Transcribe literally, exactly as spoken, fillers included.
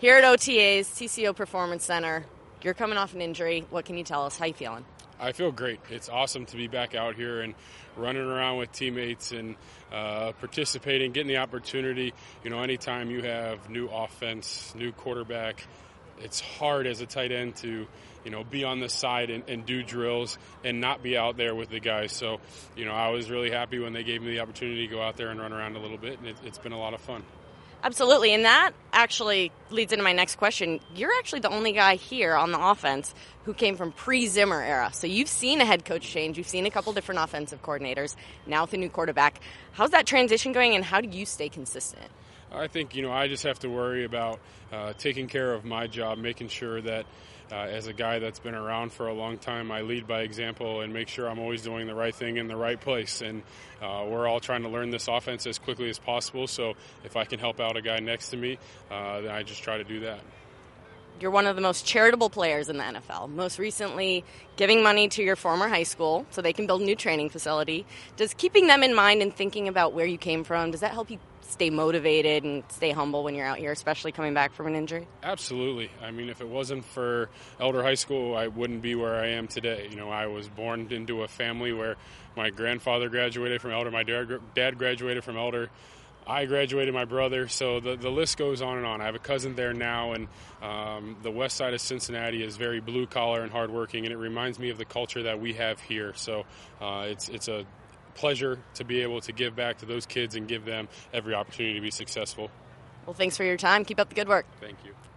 Here at O T As, T C O Performance Center, you're coming off an injury. What can you tell us? How you feeling? I feel great. It's awesome to be back out here and running around with teammates and uh, participating, getting the opportunity. You know, anytime you have new offense, new quarterback, it's hard as a tight end to, you know, be on the side and, and do drills and not be out there with the guys. So, you know, I was really happy when they gave me the opportunity to go out there and run around a little bit, and it, it's been a lot of fun. Absolutely, and that actually leads into my next question. You're actually the only guy here on the offense who came from pre-Zimmer era. So you've seen a head coach change. You've seen a couple different offensive coordinators, now with a new quarterback. How's that transition going, and how do you stay consistent? I think, you know, I just have to worry about uh, taking care of my job, making sure that uh, as a guy that's been around for a long time, I lead by example and make sure I'm always doing the right thing in the right place. And uh, we're all trying to learn this offense as quickly as possible. So if I can help out a guy next to me, uh, then I just try to do that. You're one of the most charitable players in the N F L, most recently giving money to your former high school so they can build a new training facility. Does keeping them in mind and thinking about where you came from, does that help you stay motivated and stay humble when you're out here, especially coming back from an injury? Absolutely. I mean, if it wasn't for Elder High School, I wouldn't be where I am today. You know, I was born into a family where my grandfather graduated from Elder, my dad graduated from Elder, I graduated, my brother, so the, the list goes on and on. I have a cousin there now, and um, the west side of Cincinnati is very blue-collar and hardworking, and it reminds me of the culture that we have here. So uh, it's it's a pleasure to be able to give back to those kids and give them every opportunity to be successful. Well, thanks for your time. Keep up the good work. Thank you.